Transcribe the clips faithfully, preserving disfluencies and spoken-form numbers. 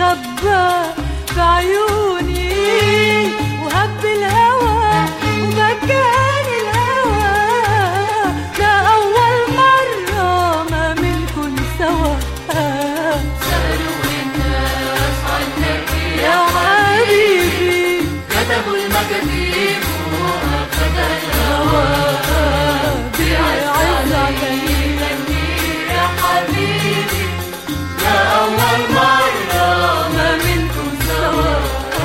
استخبى بعيوني وهب الهوى ومكان الهوى. ده أول مرة ما منكن سوا. سألوا الناس عنك يا حبيبي كتبوا المكاتيب وأخذ الهوى بيعز علي يا حبيبي. يا أول مرة ما منكم سوا.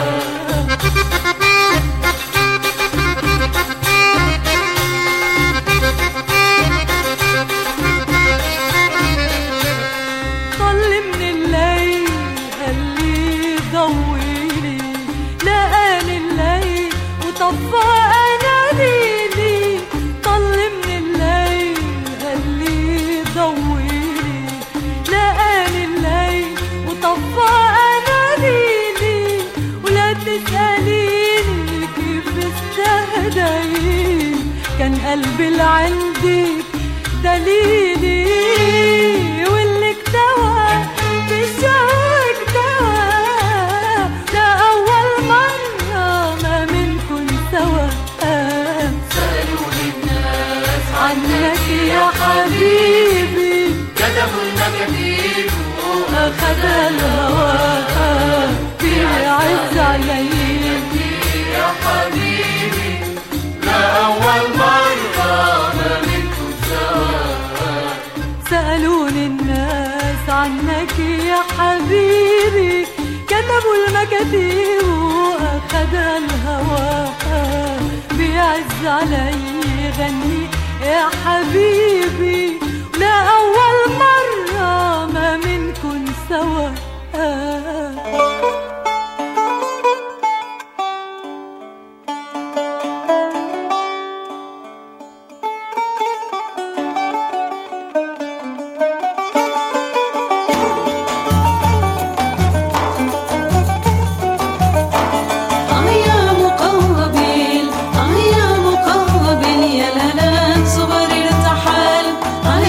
طل من الليل قالي ضويلي لقاني الليل وطفى أناديلي. طل من الليل قالي ضويلي لقاني الليل وطفى أناديلي. ولا تسأليني كيف استهديت كان قلبي اللي عندك دليلي. واللي اكتوى بالشوق اكتوى. ده أول مرة ما منكن سوا. سألوا الناس عنك يا حبيبي كتبوا المكاتيب أخذ الهوى بيعز علي يا حبيبي. لا أول مرة ما منكم سوا. سألوني الناس عنك يا حبيبي كتبوا المكاتيب وأخذ الهوى بيعز علي غني يا حبيبي. لا أول مرة ما منكن سوا. آه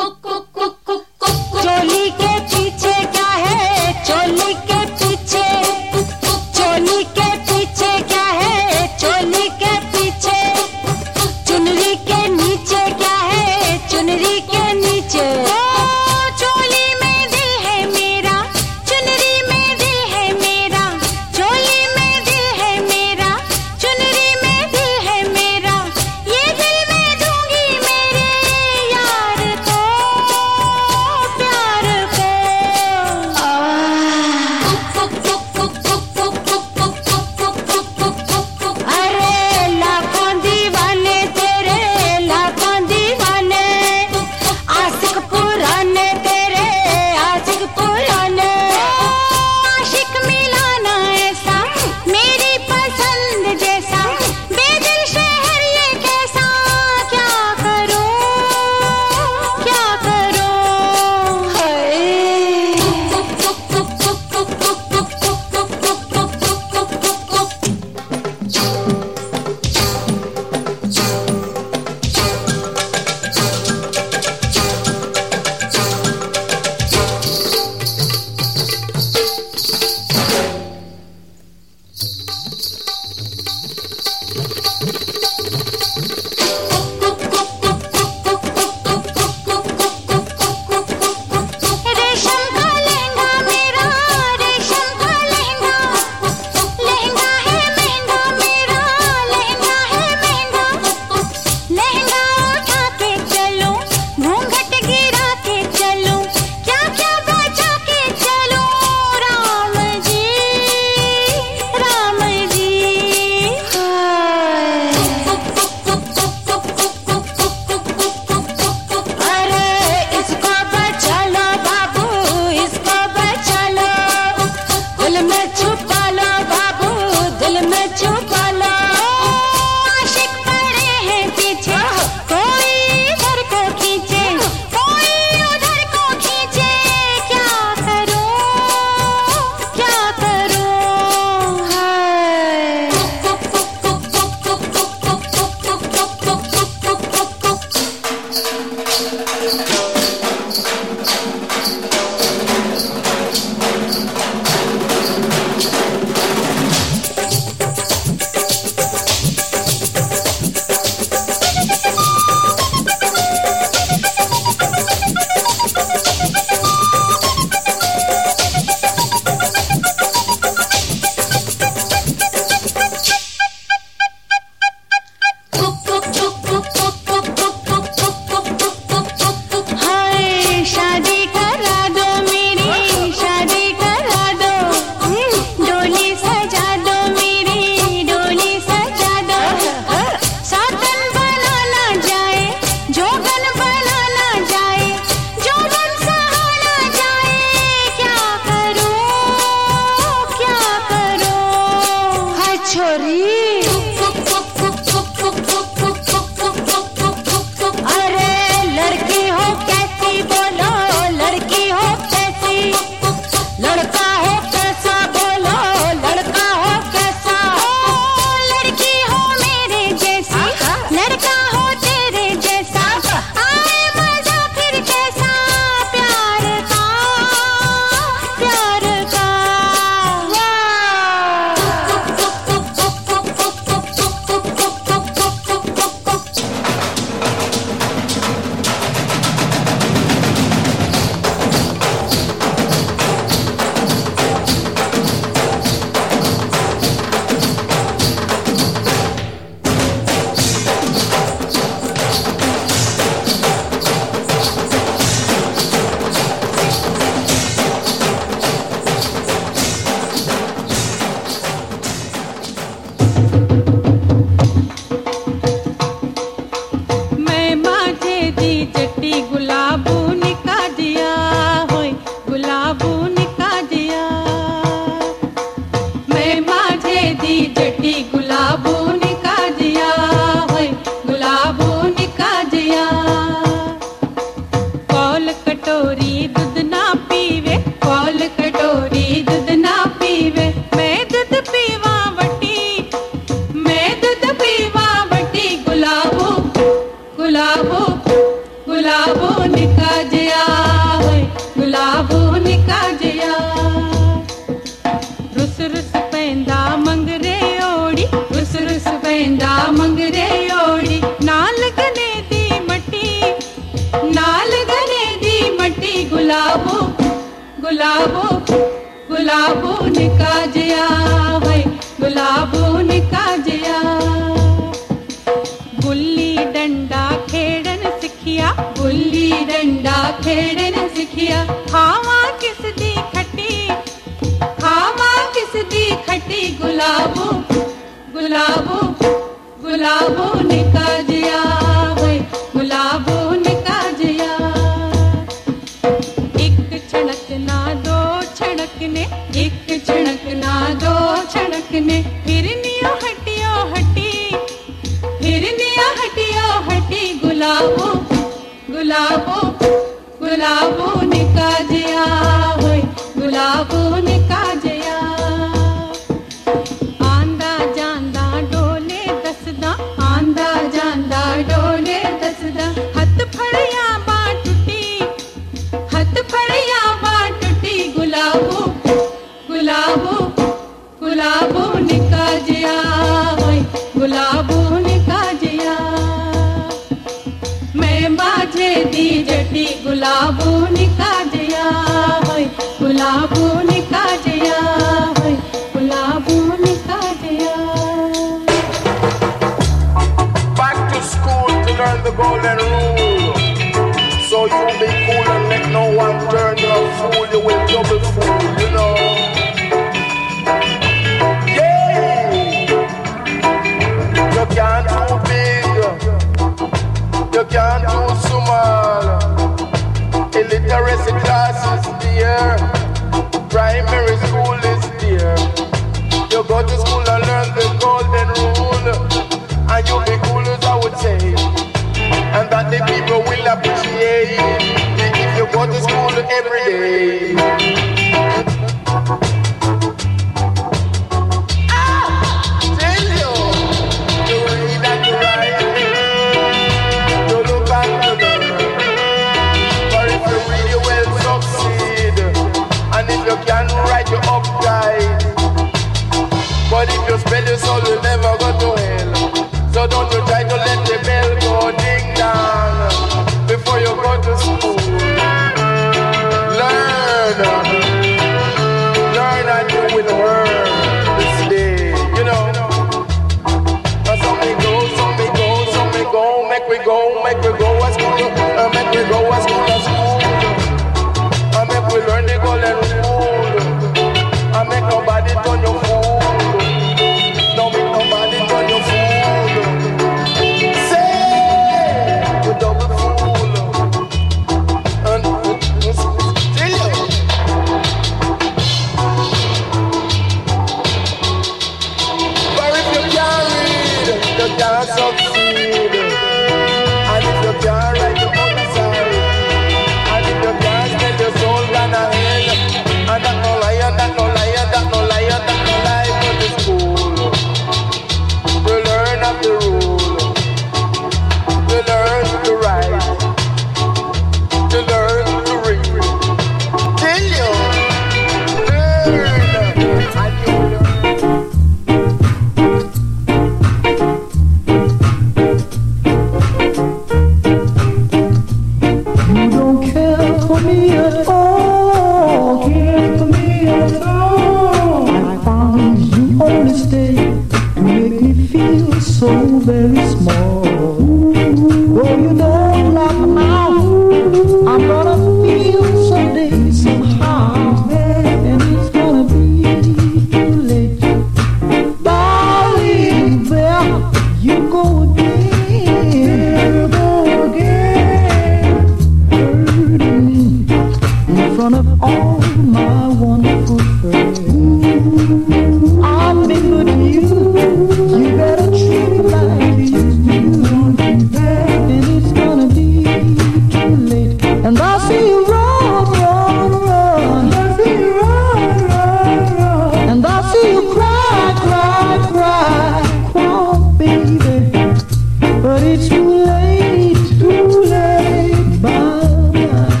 care for me at all. Care for me at all. I found you only stay to make me feel so very small. Oh, you don't like me now. I'm gonna feel someday somehow, and it's gonna be too late. Darling, there you go again, you go again, hurting me in front of all my wonderful friends. I've been good to you, you better treat me like you used to, and it's gonna be too late. And I see you run, run, run, I see you run, run, run, and I see you cry, cry, cry, cry, baby. But it's too late, too late, bye-bye.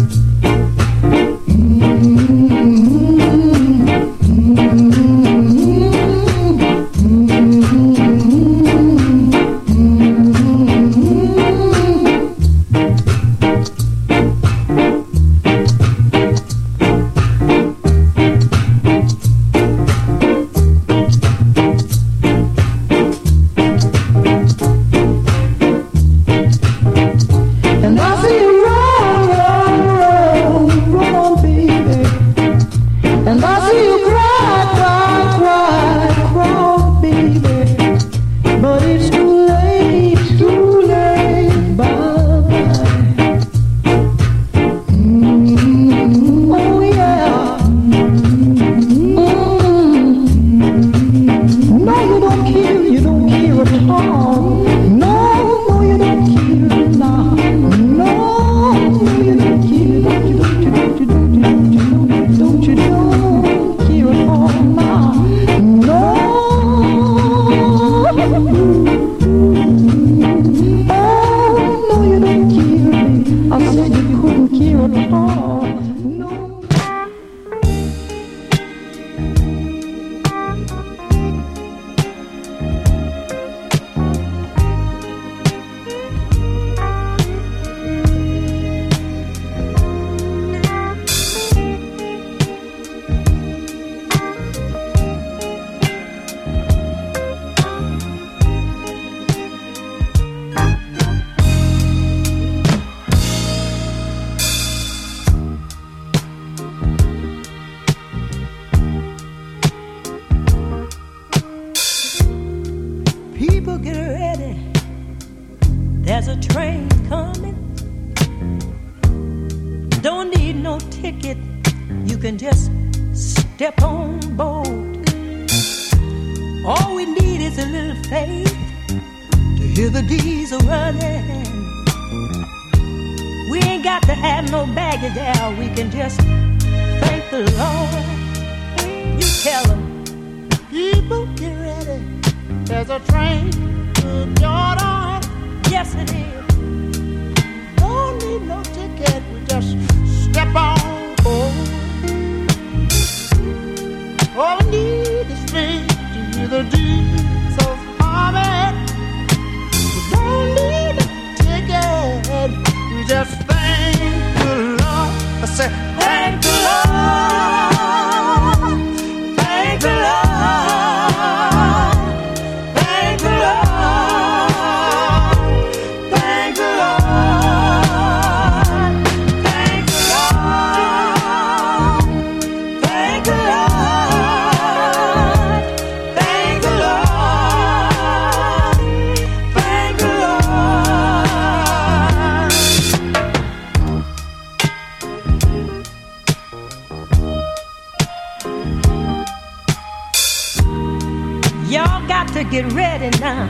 Get ready now,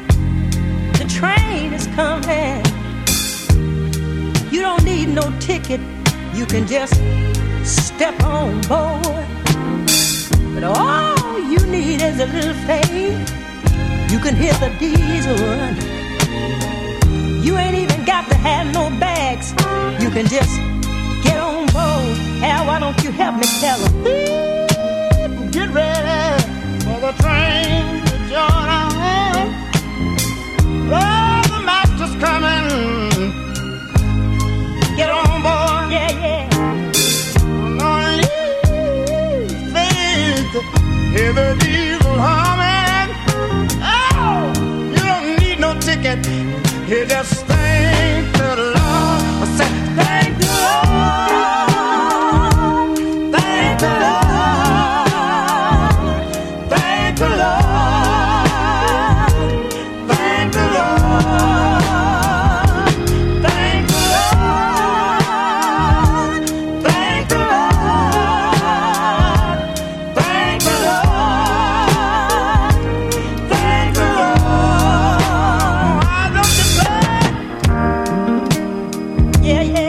the train is coming. You don't need no ticket, you can just step on board. But all you need is a little faith. You can hear the diesel run. You ain't even got to have no bags, you can just get on board. Al, why don't you help me tell them? Get ready for the train. Oh, the master's coming. Get on board. Hear the diesel humming. Oh, you don't need no ticket. You just thank the Lord. I said, thank the Lord. Thank the Lord. Thank the Lord. Thank the Lord. Thank the Lord. Thank the Lord. Thank the Lord. Thank the Lord. I don't declare. Yeah, yeah.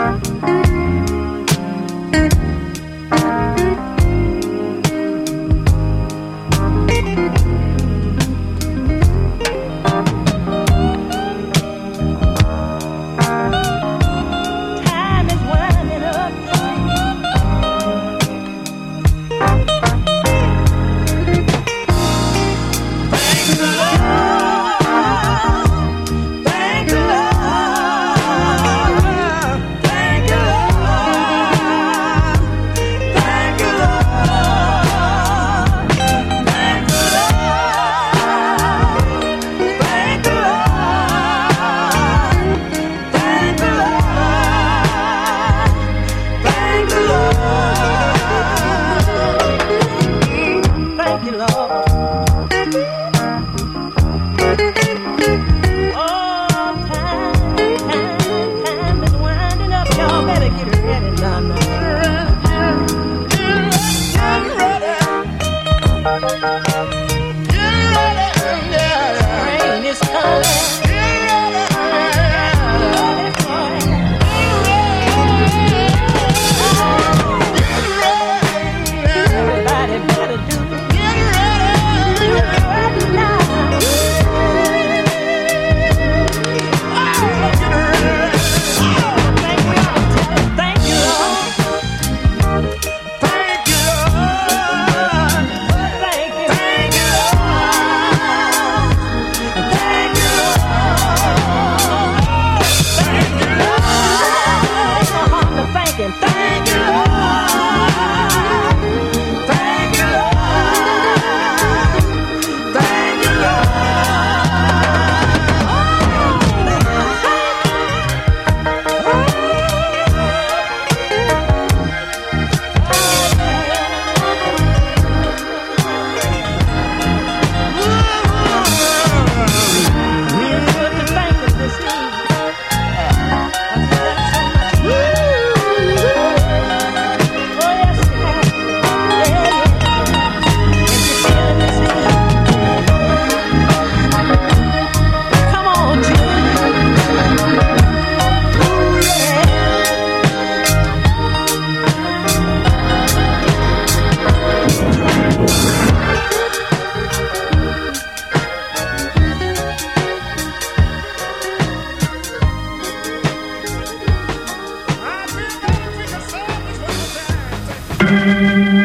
Time is winding up. Thank the Lord. Thank the Lord. Thank the Lord. Thank the Lord. Thank the Lord. Thank the Lord. Thank the Lord. Thank you, Lord. Oh, time, time, time is winding up. Y'all better get ready now, now. Get ready. Get ready. Yeah. Rain is coming. Get ready. Ready for it. Get ready. Everybody better do it. Get ready. Do it right now. Oh, get ready. Thank you, thank you, Lord. Thank you, Lord. Thank you, thank you, Lord. Thank you, Lord. Thank you, Lord. Thank you, thank you, Lord. Thank you, Lord. Thank you, Lord. Real good to thank him this evening. I've done so much. Oh, yes, yeah. Yeah, yeah. If you're feeling this evening, come on, children. Ooh, yeah. I've been gonna take a song this one time.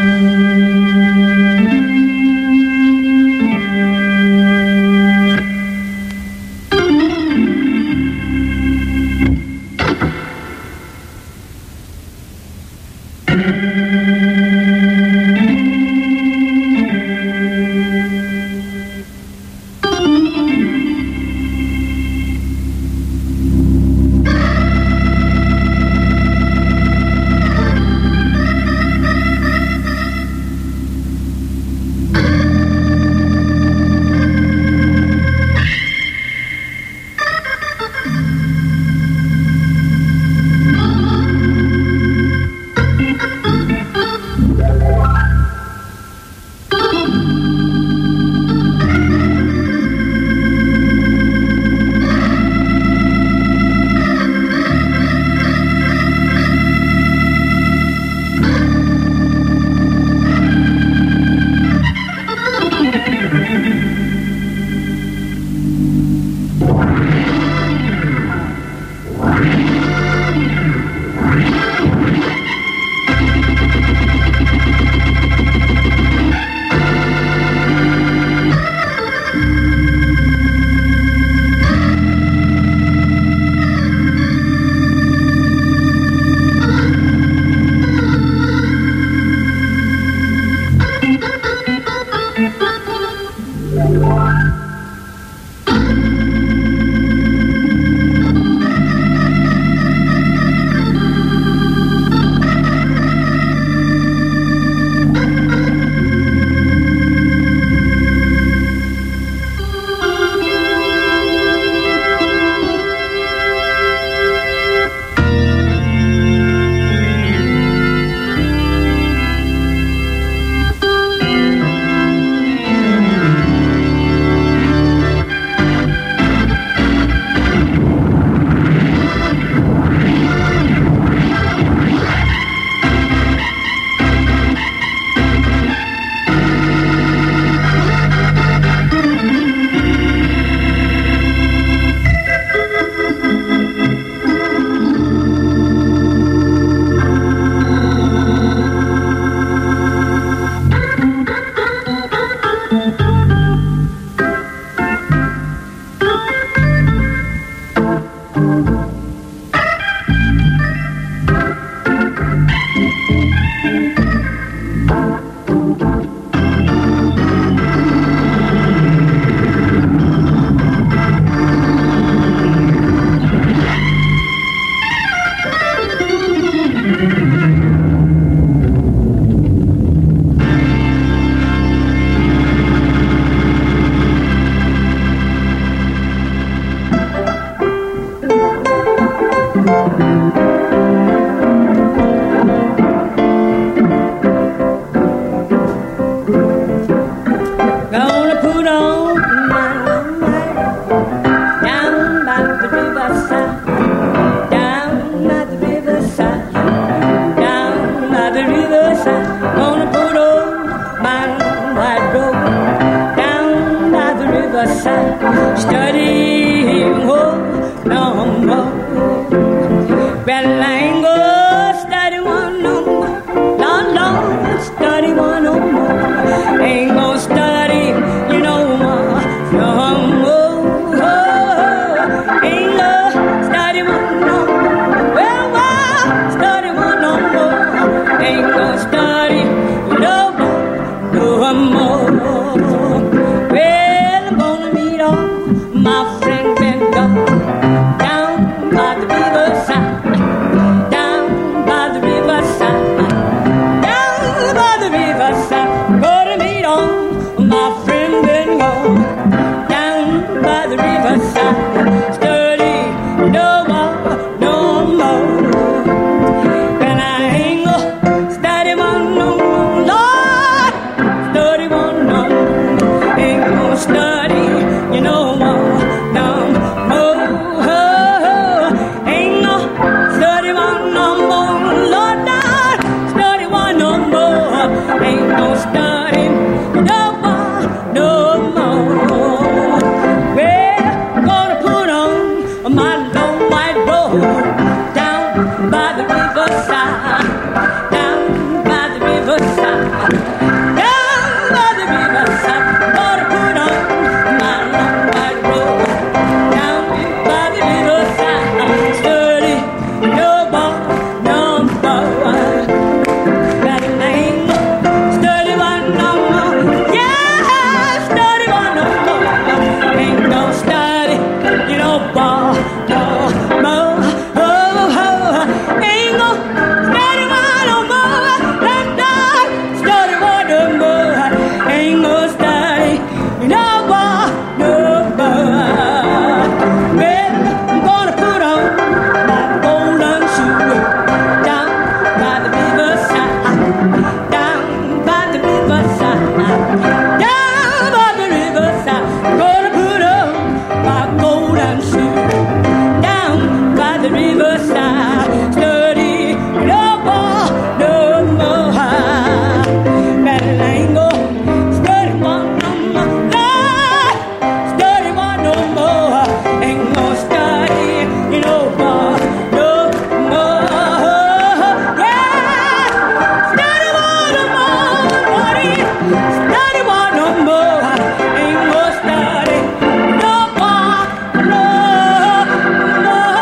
Ain't no study no more, no more. Well, I'm gonna put on my long white robe down by the riverside, down by the riverside, down by the riverside. I'm gonna put on my long white robe down by the riverside. Study no more, no more. That ain't study one no more. Yeah, study one no more. Ain't no study, you know, more, no more. Oh, oh, ain't no study one no more. That dog, study one no more. Ain't no study, you know, more, no more. Well, I'm gonna put on my golden shoe down by the riverside, down by the riverside, down by the riverside. I'm gonna put on my golden shoe down by the riverside. Study no more, no more. Better ain't go study one no more. Lord, study one no more. Ain't no study no more, no more. Yeah, study one no more, buddy. Study one no more. Ain't no study no more, no more.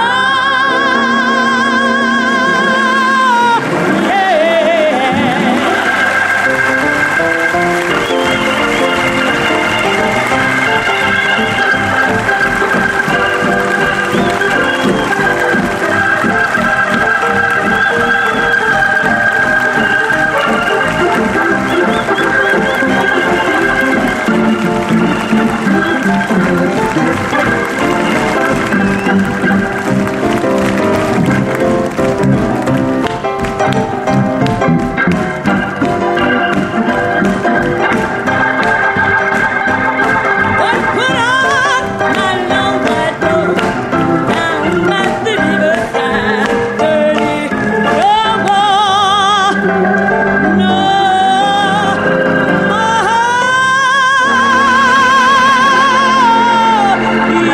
Gonna put on my long white robe down by the riverside. Study no more, no more.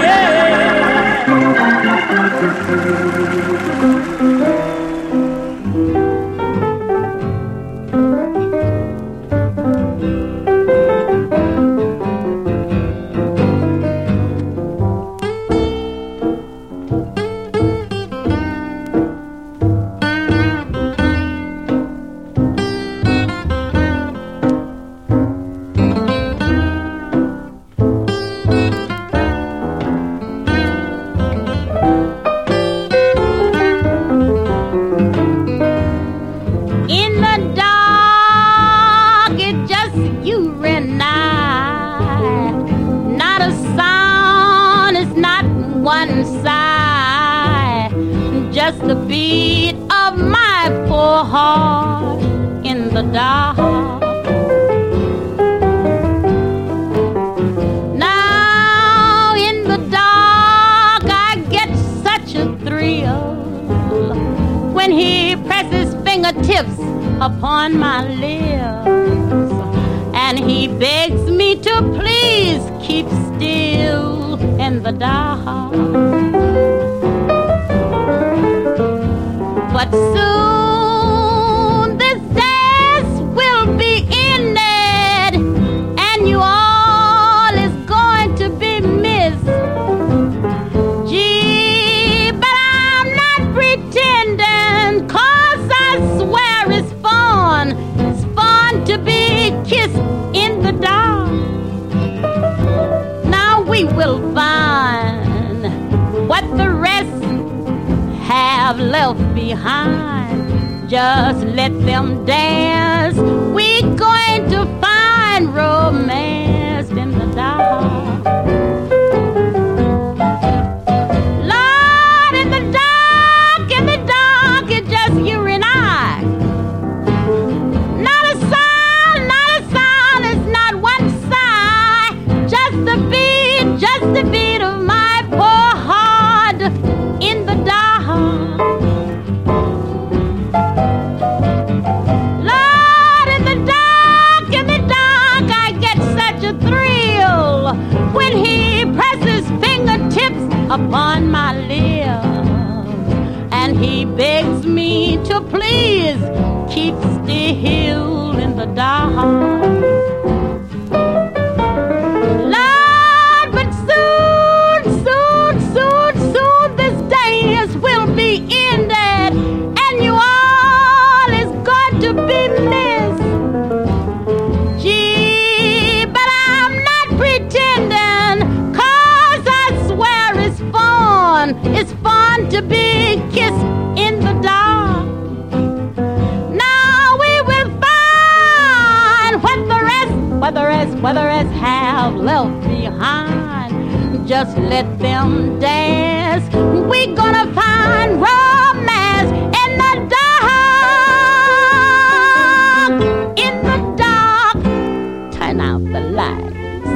In the dark, it's just you and I. Not a sound, it's not one sigh. Just the beat of my poor heart in the dark. Now in the dark, I get such a thrill when he presses fingertips upon my lips, and he begs me to please keep still in the dark. But soon this dance will be ended, and you all is going to be missed. Gee, but I'm not pretending, 'cause I swear it's fun. It's fun to be kissed in the dark. Now we will find what the rest have left behind. Just let them dance. We're going to find romance in the dark. Lord, in the dark, in the dark, it's just you and I. Not a sound, not a sound, it's not one sigh. Just the beat, just the beat of my poor heart in the dark. Lord, in the dark. to please keep still in the dark. Lord, but soon, soon, soon, soon this days will be ended, and you all is going to be missed. Gee, but I'm not pretending, 'cause I swear it's fun. It's fun to be kissed in the dark. Now we will find what the rest, what the rest, what the rest have left behind. Just let them dance. We're gonna find romance in the dark. In the dark. Turn out the lights.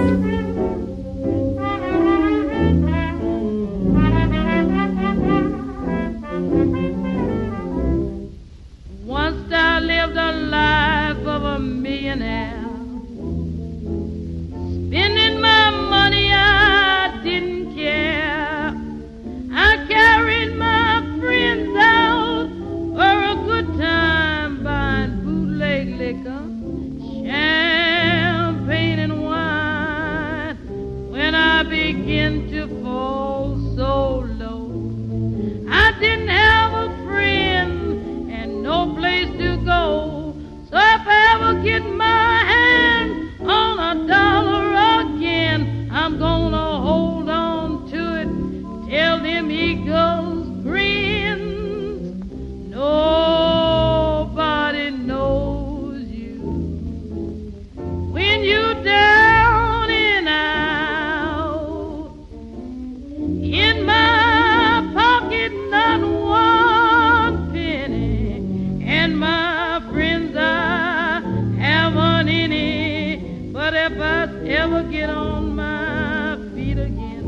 Once I lived a life of a millionaire, spending my money I didn't care. I carried my friends out for a good time, buying bootleg liquor, champagne and wine. When I began to fall so low, I didn't have a friend and no place to go. So if I ever get my hand on a dollar again, I'm gonna hold on to it till them eagles grins. Nobody knows you when you down and out. In my pocket, not one penny, and my friends I haven't any. But if I ever get on my feet again,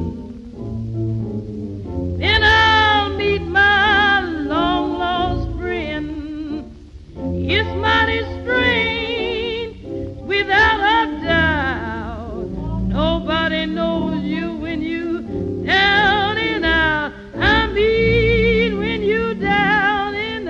then I'll meet my long lost friend. It's mighty strange, without a doubt. Nobody knows you when you down and out. I mean when you down and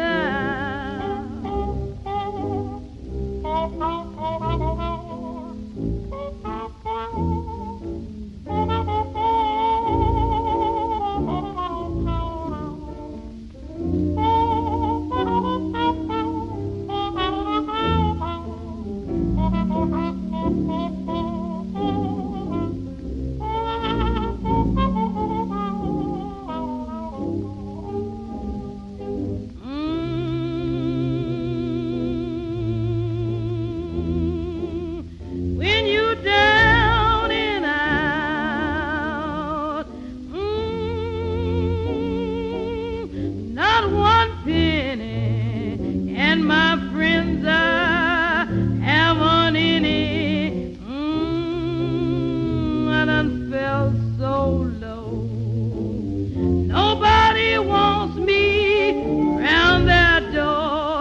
when you down and out, mm, not one penny, and my friends I haven't any. Mm, I done felt so low. Nobody wants me round their door.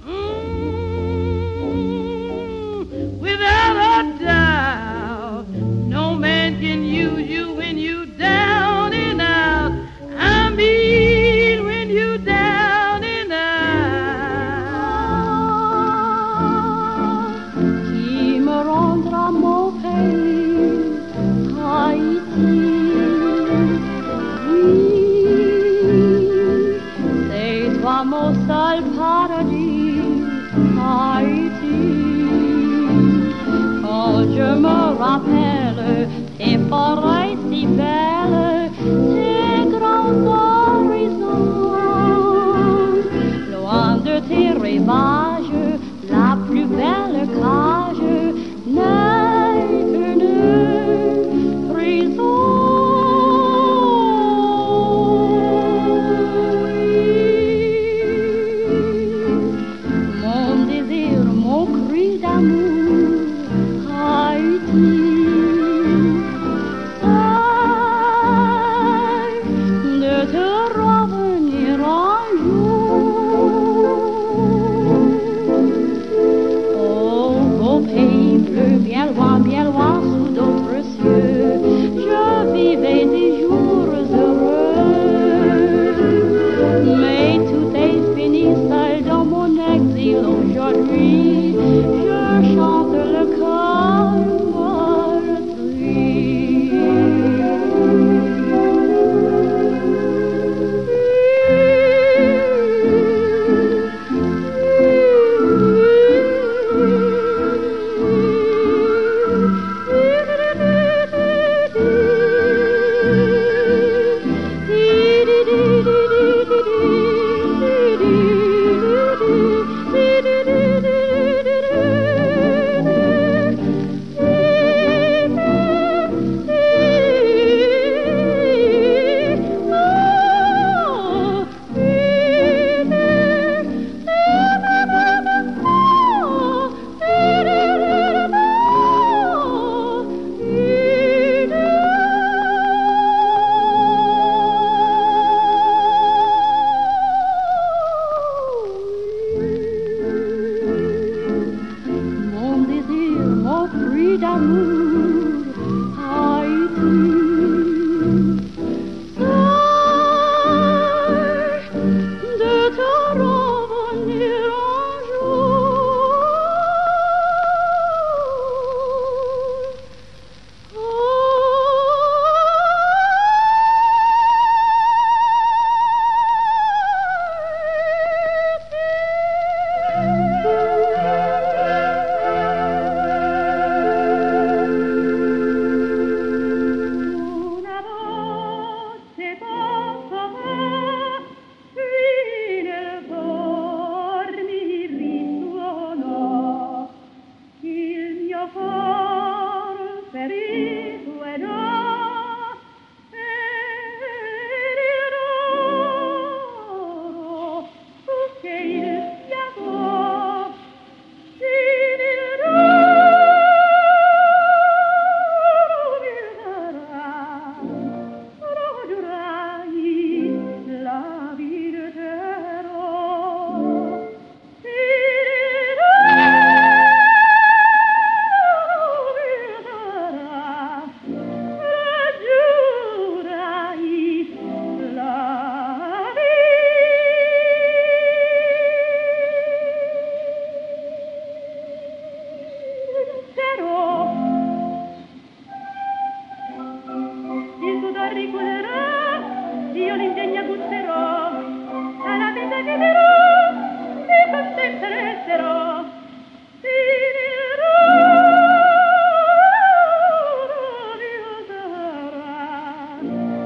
Mm, without a doubt, no man can use you when you down and out. I mean when you down and out. Qui me rendra mon pays, Haïti? Oui, c'est toi mon seul paradis, Haïti. Quand je me rappelle tes forêts si belles, tes grands horizons, loin de tes rivages, la plus belle cage n'est qu'une prison. Mon désir, mon cri d'amour, Haïti. De te revenir un jour. l'amour Haïti. Sache de te revenir un jour. Una voce poco qui nel dormir risuonò, il mio cor ferito ed ho ero che il fiato si la virterò. Il sudor riculerà, io l'ingegno gusterò, alla vita che darò, mi contenteresterò. Finirò, Dio sarà,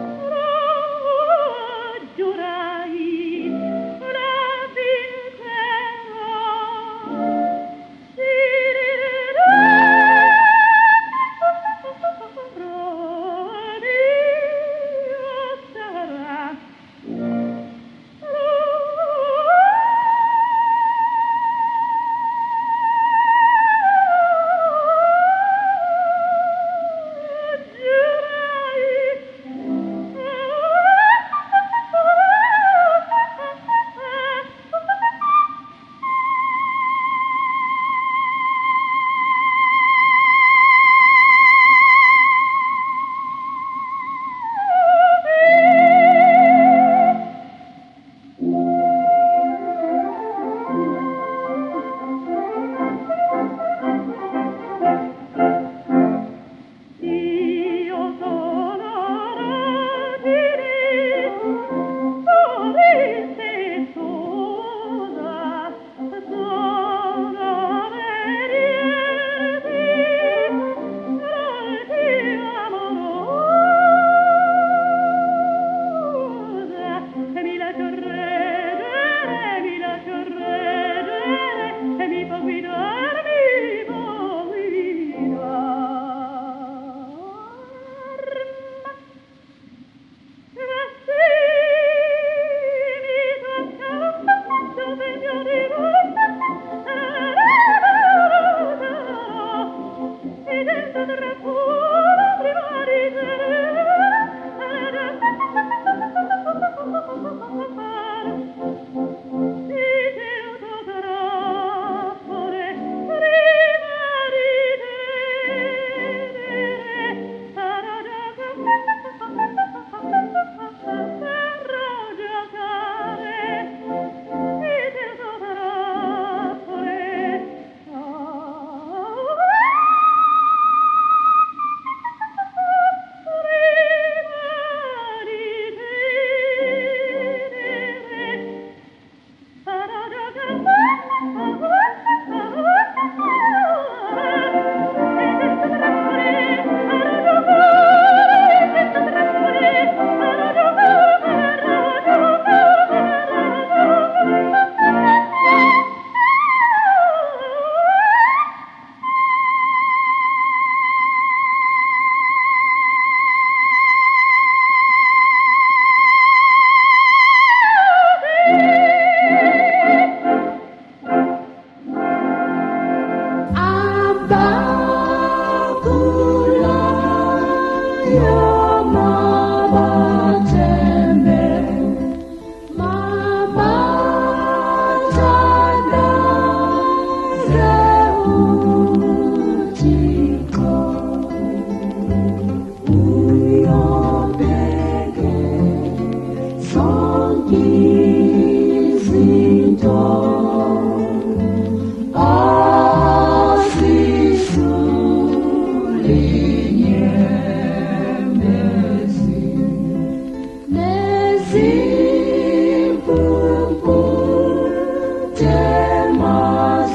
lo giurai, la vincerò. Finirò,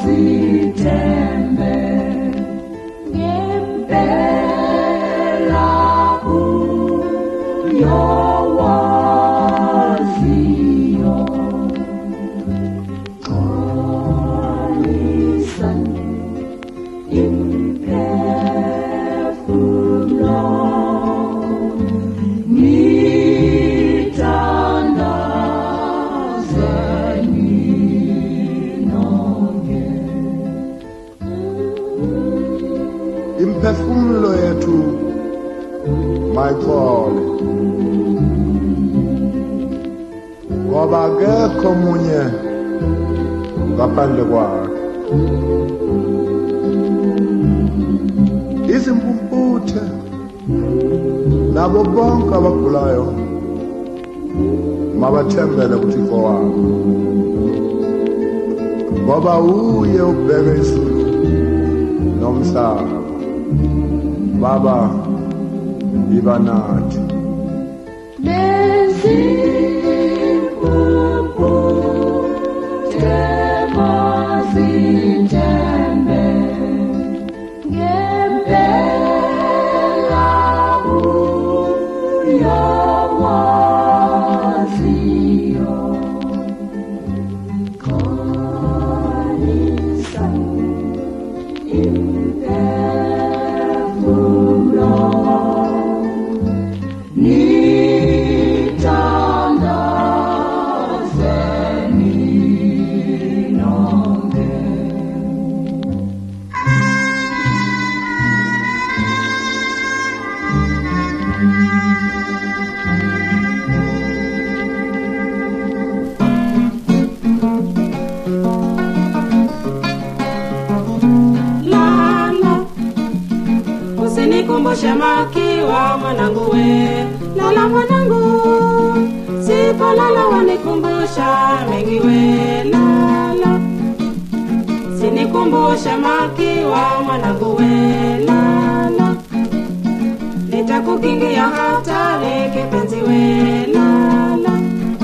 sitembe ngempela uyowaziyo xolisane imphefumulo imphefumulo yethu mayixole ngoba akekho munye ngaphandle kwakhe izimpumputhe nabo bonke abagulayo mabathembele kuThixo wabo ngoba uye ubheke izulu nomhlaba baba ibanathi nezimpumputhe mazitembe ngempela uyowaziyo xolisane imphefumulo Makiwa mwanangu we, lala mwanangu, sipo lala wanikumbusha mengi we, lala. Sinikumbusha makiwa mwanangu we, lala. Nitakukingia hatari kipenzi we, lala.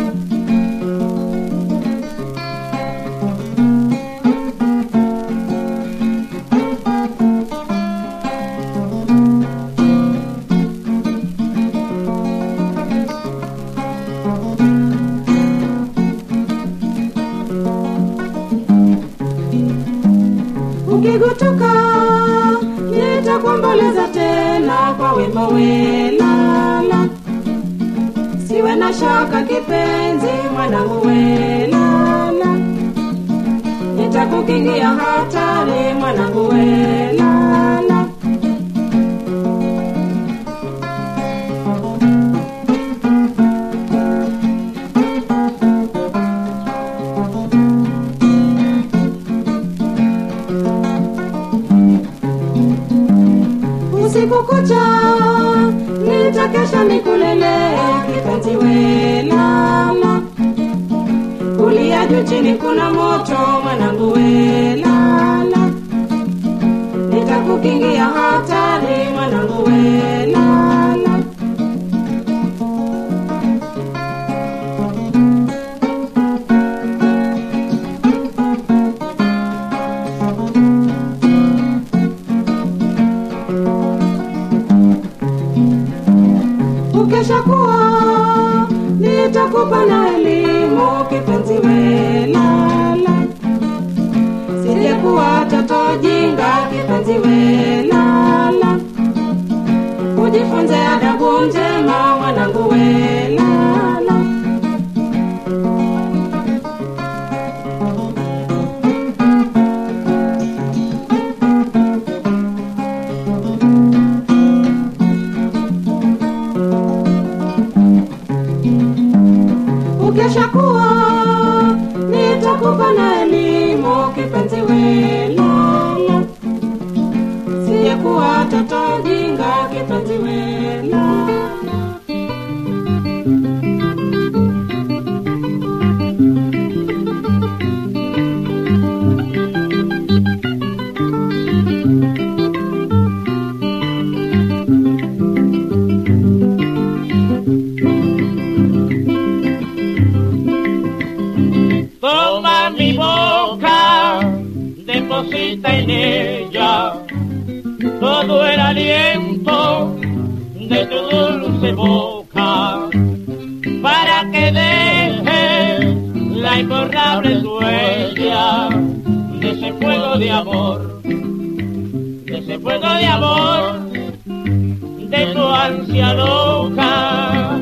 Ukigutuka nitakuomboleza tena kwa wimbo we, lala. Siwe na shaka kipenzi mwanangu we, lala. Nitakukingia hatari mwanangu we, lala. Usiku kucha nitakesha nikulele kipenzi we, lala. Kulia juu chini kuna moto mwanangu we, lala. Nitakukingia hatari mwanangu we, lala. Ukesha kuwa nitakupa na elimu kipenzi we, lala. deposita en ella todo el aliento de tu dulce boca, para que deje la imborrable huella de ese fuego de amor, de ese fuego de amor, de tu ansia loca.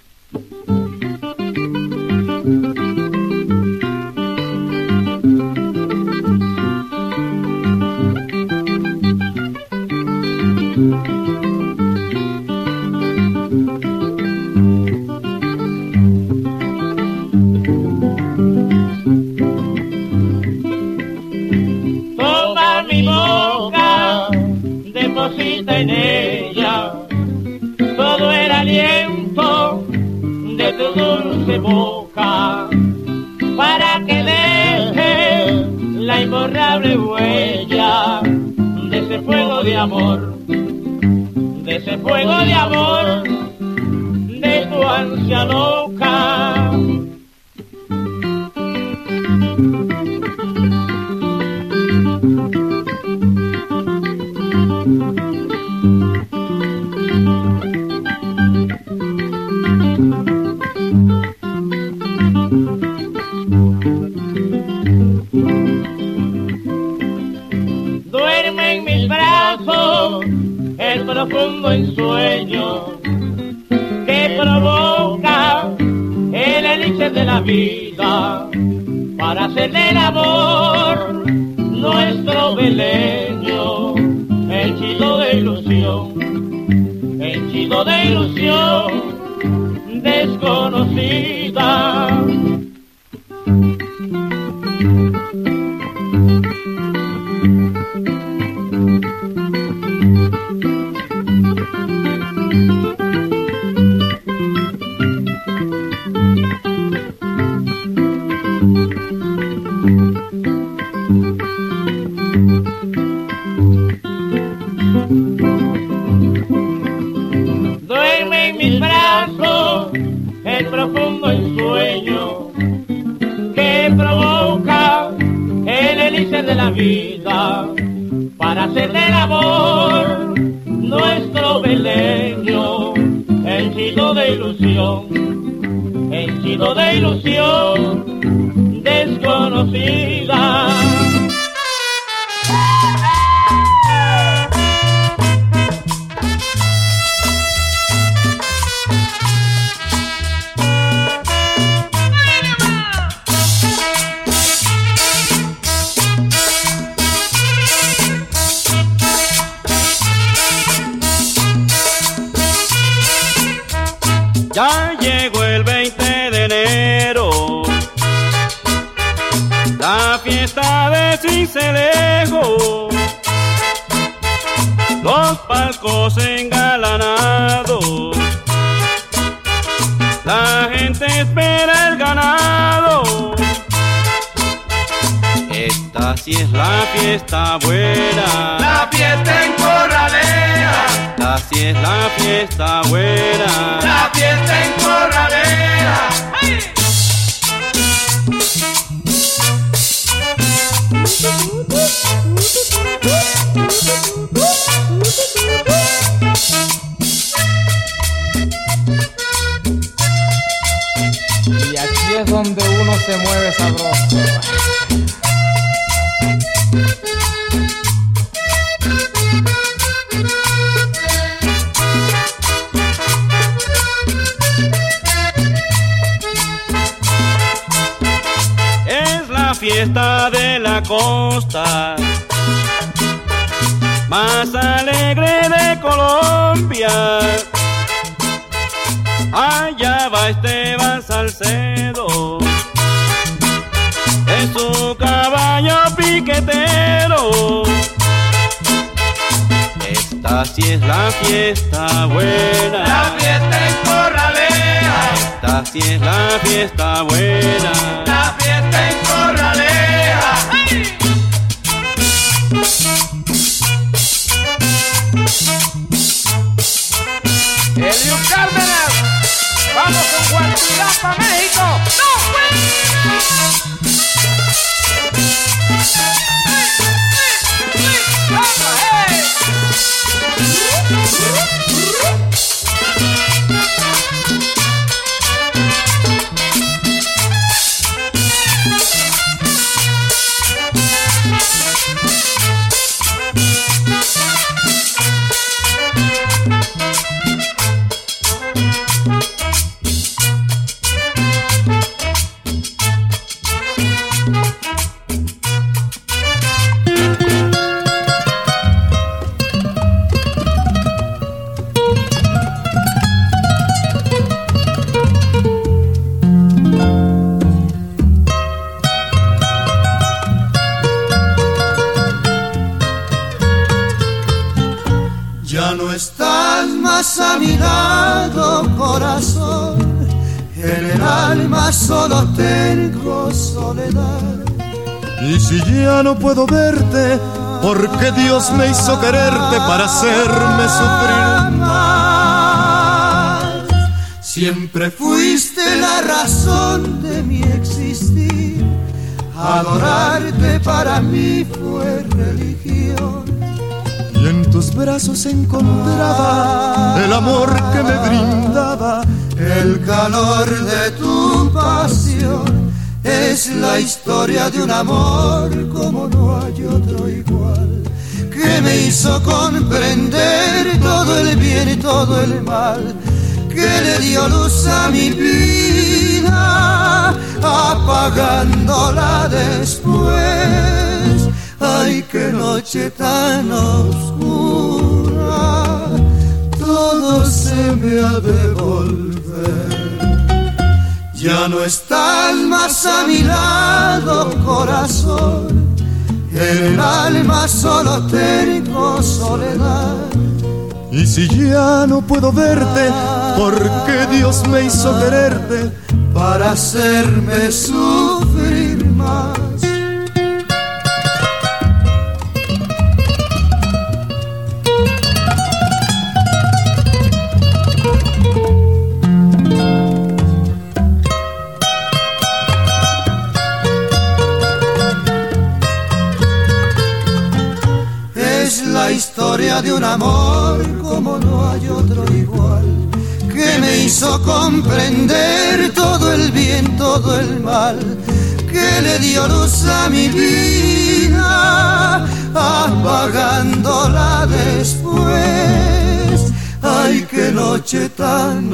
Toma mi boca, deposita en ella todo el aliento de tu dulce boca, para que deje la imborrable huella de ese fuego de amor, de ese fuego de amor, de tu ansia loca. Duerme en mis brazos el profundo ensueño que provoca el elixir de la vida, para hacer del amor nuestro beleño, henchido de ilusión, henchido de ilusión desconocida. Duerme en mis brazos el profundo ensueño que provoca el elixir de la vida, para hacer del amor nuestro beleño, henchido de ilusión, henchido de ilusión desconocida. Ya llegó el veinte de enero, la fiesta de Sincelejo, los palcos engalanados, la gente espera el ganado. Esta sí es la fiesta buena, La fiesta en Corralera, esta sí es la fiesta buena. la fiesta en Corralera. Y aquí es donde uno se mueve sabroso. Es la fiesta de la costa más alegre de Colombia. Allá va Esteban Salcedo en su caballo piquetero. Esta sí es la fiesta buena, La fiesta en Corralera, esta sí es la fiesta buena. la fiesta en Corralera. Elio Cárdenas, vamos con Guatirapa, México. ¡No, más a mi lado, corazón. En el alma solo tengo soledad. Y si ya no puedo verte, porque Dios me hizo quererte para hacerme sufrir más. Siempre fuiste la razón de mi existir. Adorarte para mí fue religión. Y en tus brazos encontraba el amor que me brindaba el calor de tu pasión. Es la historia de un amor como no hay otro igual, que me hizo comprender todo el bien y todo el mal, que le dio luz a mi vida, apagándola después. Ay, qué noche tan oscura, todo se me ha de volver. Ya no estás más a mi lado, corazón. En el alma solo tengo soledad. Y si ya no puedo verte, porque Dios me hizo quererte para hacerme sufrir más. La historia de un amor como no hay otro igual, que me hizo comprender todo el bien, todo el mal, que le dio luz a mi vida, apagándola después. Ay, qué noche tan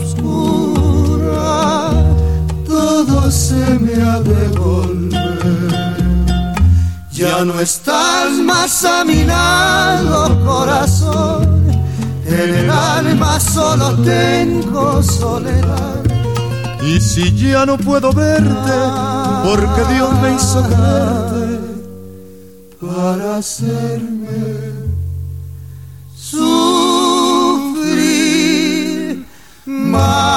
oscura, todo se me ha de volver. Ya no estás más a mi lado, corazón. En el alma solo tengo soledad. Y si ya no puedo verte, porque Dios me hizo quererte para hacerme sufrir más.